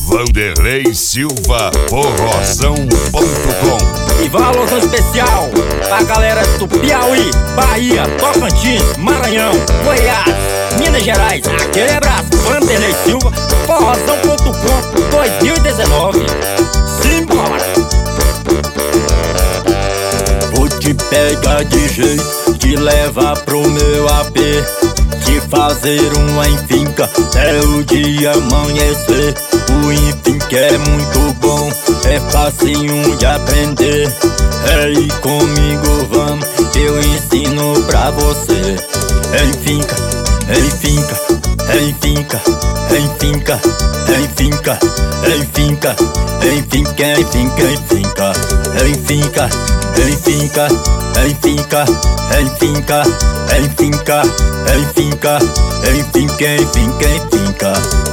Vanderlei Silva, forrozão.com. E valorão especial pra galera do Piauí, Bahia, Tocantins, Maranhão, Goiás, Minas Gerais. Aquele abraço, Vanderlei Silva, forrozão.com 2019. Simbora! Vou te pegar de jeito, te levar pro meu AP, te fazer uma enfinca até o dia amanhecer. O enfinca é muito bom, é facinho de aprender. Ei, comigo vamos, eu ensino pra você. Enfinca, enfinca, enfinca, enfinca, enfinca, enfinca, enfinca, enfinca, enfinca, enfinca, enfinca, enfinca, enfinca, enfinca, enfinca, enfinca, enfinca, enfinca.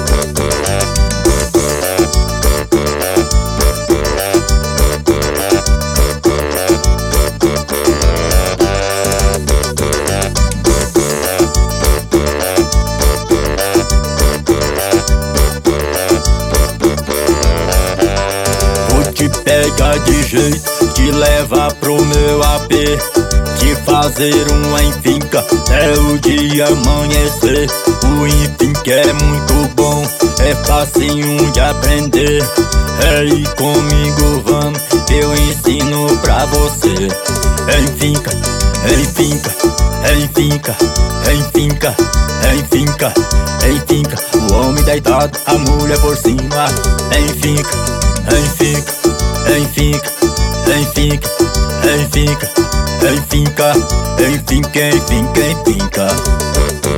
Pegar de jeito, te levar pro meu AP, te fazer uma enfinca até o dia amanhecer. O enfinca é muito bom, é facinho de aprender. Ei, comigo vamos, eu ensino pra você. Enfinca, enfinca, enfinca, enfinca, enfinca, enfinca. O homem deitado, a mulher por cima. Enfinca, enfinca, enfinca, enfinca, enfinca, enfinca, enfinca, enfinca, enfinca.